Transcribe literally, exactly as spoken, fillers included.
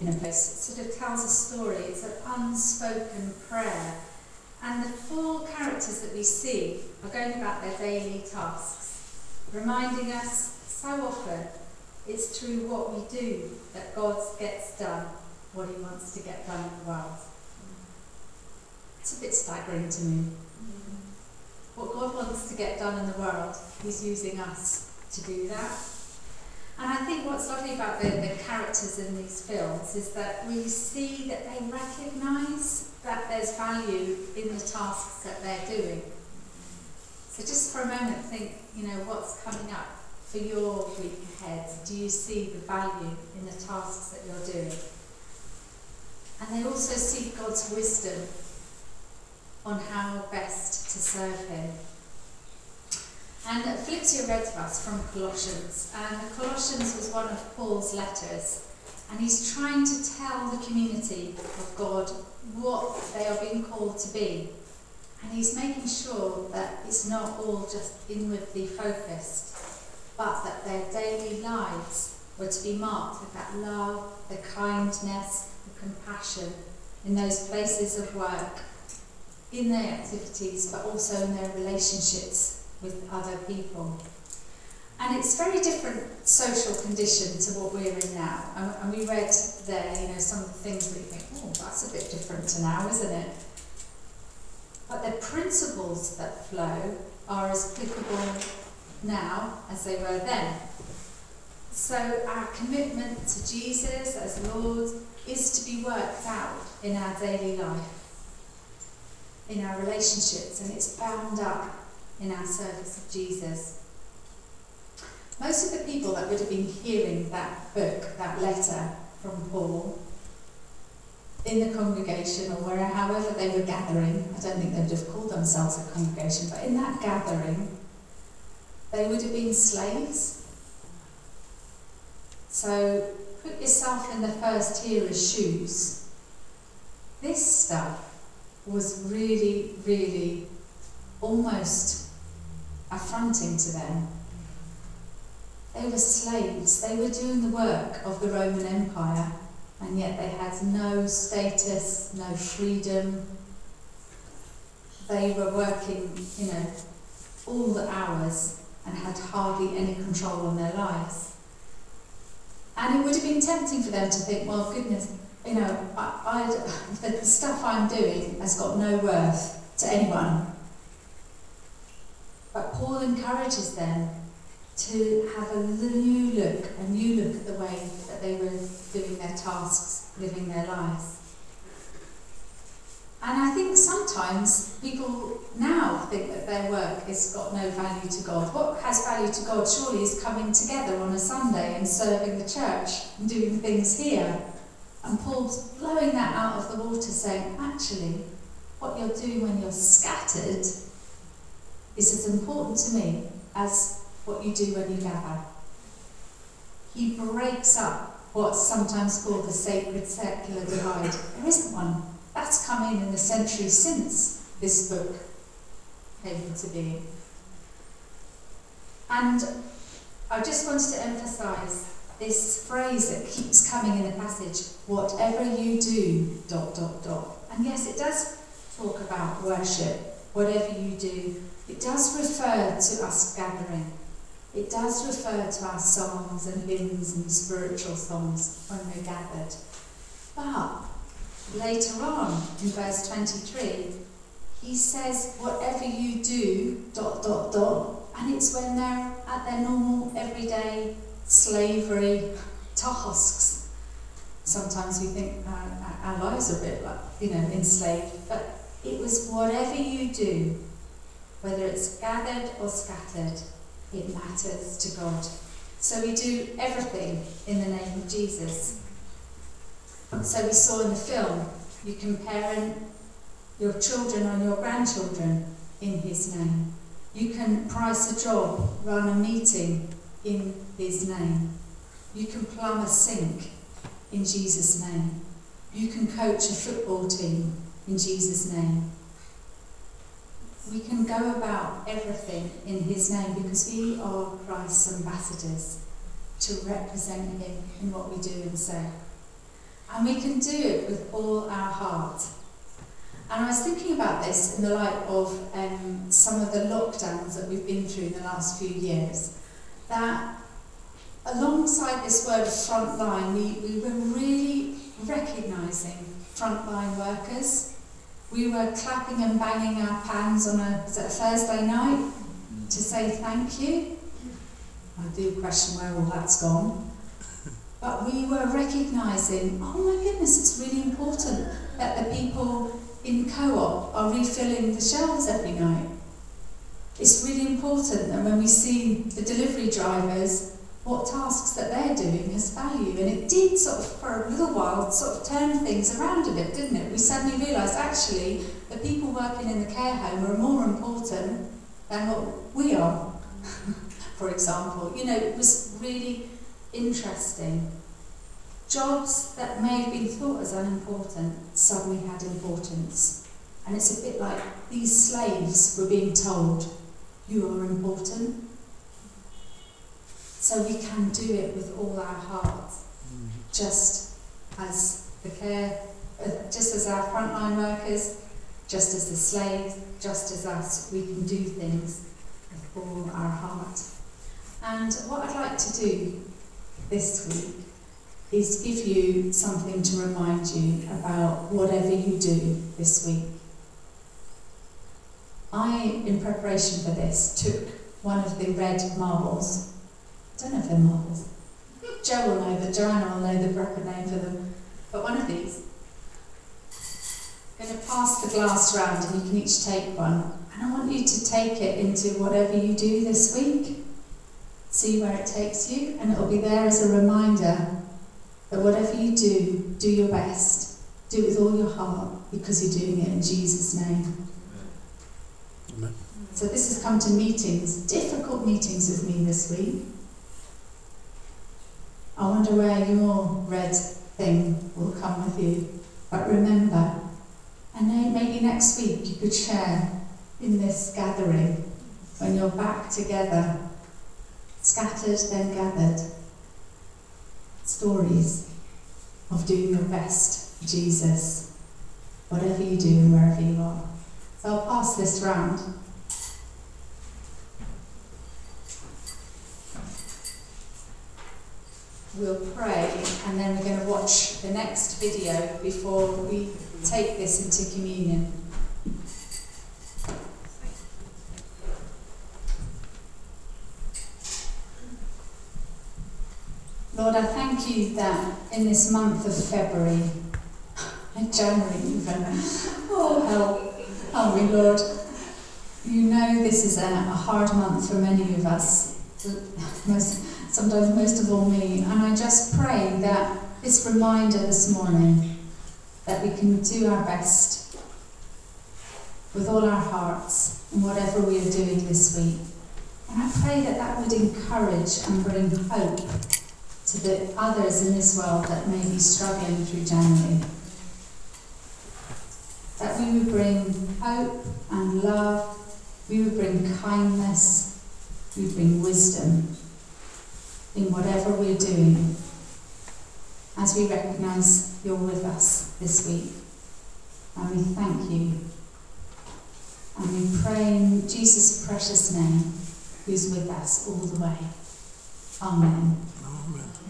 in a place. It sort of tells a story. It's an unspoken prayer. And the four characters that we see are going about their daily tasks, reminding us so often it's through what we do that God gets done what he wants to get done in the world. It's a bit staggering to me. What God wants to get done in the world, he's using us to do that. And I think what's lovely about the, the characters in these films is that we see that they recognise that there's value in the tasks that they're doing. So just for a moment think, you know, what's coming up for your week ahead? Do you see the value in the tasks that you're doing? And they also see God's wisdom on how best to serve him. And Felicia read to us from Colossians, and Colossians was one of Paul's letters, and he's trying to tell the community of God what they are being called to be. And he's making sure that it's not all just inwardly focused, but that their daily lives were to be marked with that love, the kindness, the compassion in those places of work, in their activities, but also in their relationships with other people. And it's very different social condition to what we're in now. And, and we read there, you know, some of the things that you think, oh, that's a bit different to now, isn't it? But the principles that flow are as applicable now as they were then. So our commitment to Jesus as Lord is to be worked out in our daily life, in our relationships, and it's bound up in our service of Jesus. Most of the people that would have been hearing that book, that letter from Paul, in the congregation or where, however they were gathering, I don't think they would have called themselves a congregation, but in that gathering, they would have been slaves. So put yourself in the first hearer's shoes. This stuff was really, really almost affronting to them. They were slaves. They were doing the work of the Roman Empire, and yet they had no status, no freedom. They were working, you know, all the hours and had hardly any control on their lives. And it would have been tempting for them to think, well, goodness, you know, I, I, the stuff I'm doing has got no worth to anyone. But Paul encourages them to have a new look, a new look at the way that they were doing their tasks, living their lives. And I think sometimes people now think that their work has got no value to God. What has value to God surely is coming together on a Sunday and serving the church and doing things here. And Paul's blowing that out of the water, saying, actually, what you're doing when you're scattered is as important to me as what you do when you gather. He breaks up what's sometimes called the sacred secular divide. There isn't one. That's come in in the centuries since this book came into being. And I just wanted to emphasise this phrase that keeps coming in the passage, whatever you do, dot, dot, dot. And yes, it does talk about worship, whatever you do. It does refer to us gathering. It does refer to our songs and hymns and spiritual songs when we're gathered. But later on, in verse twenty-three, he says, whatever you do, dot, dot, dot, and it's when they're at their normal, everyday slavery tasks. Sometimes we think our, our lives are a bit like, you know, enslaved, but it was whatever you do, whether it's gathered or scattered, it matters to God. So we do everything in the name of Jesus. So we saw in the film, you can parent your children or your grandchildren in his name. You can price a job, run a meeting in his name. You can plumb a sink in Jesus' name. You can coach a football team in Jesus' name. We can go about everything in his name because we are Christ's ambassadors to represent him in what we do and say. And we can do it with all our heart. And I was thinking about this in the light of um, some of the lockdowns that we've been through in the last few years, that alongside this word of frontline, we, we were really recognising frontline workers. We were clapping and banging our pans on a, was it a Thursday night to say thank you. I do question where all that's gone. But we were recognising, oh my goodness, it's really important that the people in Co-op are refilling the shelves every night. It's really important that when we see the delivery drivers, what tasks that they're doing has value. And it did sort of, for a little while, sort of turn things around a bit, didn't it? We suddenly realised, actually, the people working in the care home are more important than what we are, for example. You know, it was really interesting. Jobs that may have been thought as unimportant suddenly had importance. And it's a bit like these slaves were being told, you are important. So we can do it with all our heart, just as the care, uh, just as our frontline workers, just as the slaves, just as us, we can do things with all our heart. And what I'd like to do this week is give you something to remind you about whatever you do this week. I, in preparation for this, took one of the red marbles. I don't know if they're marbles. Joe will know, but Joanna will know the proper name for them. But one of these. I'm going to pass the glass round and you can each take one. And I want you to take it into whatever you do this week. See where it takes you, and it'll be there as a reminder that whatever you do, do your best. Do it with all your heart, because you're doing it in Jesus' name. Amen. So this has come to meetings, difficult meetings with me this week. I wonder where your red thing will come with you. But remember, and then maybe next week you could share in this gathering, when you're back together, scattered then gathered, stories of doing your best for Jesus, whatever you do and wherever you are. So I'll pass this round. We'll pray, and then we're going to watch the next video before we take this into communion. Lord, I thank you that in this month of February, and January even, oh help, help me Lord, you know this is a, a hard month for many of us, most, sometimes most of all me, and I just pray that this reminder this morning that we can do our best with all our hearts in whatever we are doing this week. And I pray that that would encourage and bring hope to the others in this world that may be struggling through January. That we would bring hope and love, we would bring kindness, we would bring wisdom in whatever we're doing, as we recognise you're with us this week. And we thank you. And we pray in Jesus' precious name, who's with us all the way. Amen.